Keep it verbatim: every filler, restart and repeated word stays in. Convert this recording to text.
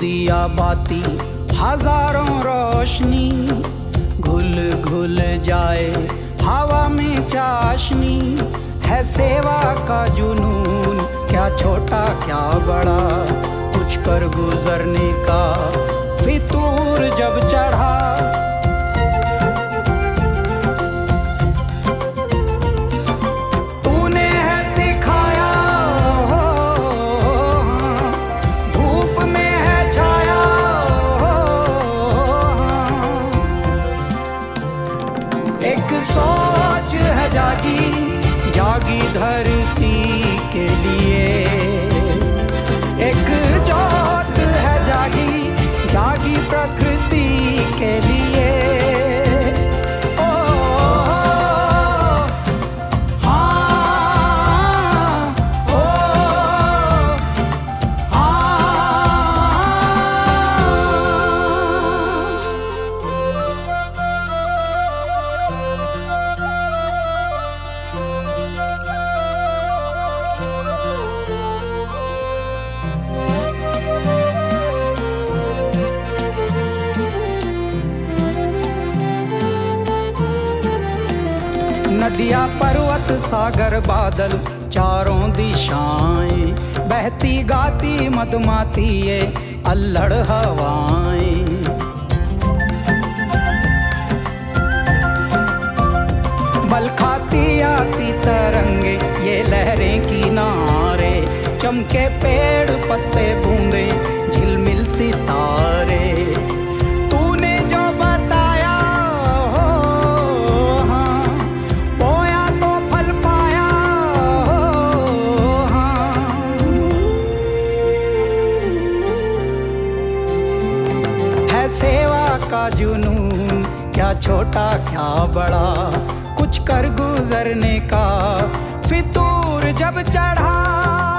दिया बाती हजारों रोशनी, घुल घुल जाए हवा में चाशनी। है सेवा का जुनून, क्या छोटा क्या बड़ा, कुछ कर गुजरने का फितूर जब चढ़ा। तूने है सिखाया हो, धूप में है छाया हो। एक सोच है जागी जागी धरती के लिए, एक जोत है जागी जागी प्रकृति के लिए। ओ हाँ, ओ नदियाँ पर्वत सागर बादल चारों दिशाएं, बहती गाती मधुमाती ये अल्लड़ हवाएं। बल खाती आती तरंगे ये लहरें किनारे, चमके पेड़ पत्ते बूंदे झिलमिल सितारे। सेवा का जुनून, क्या छोटा क्या बड़ा, कुछ कर गुजरने का फितूर जब चढ़ा।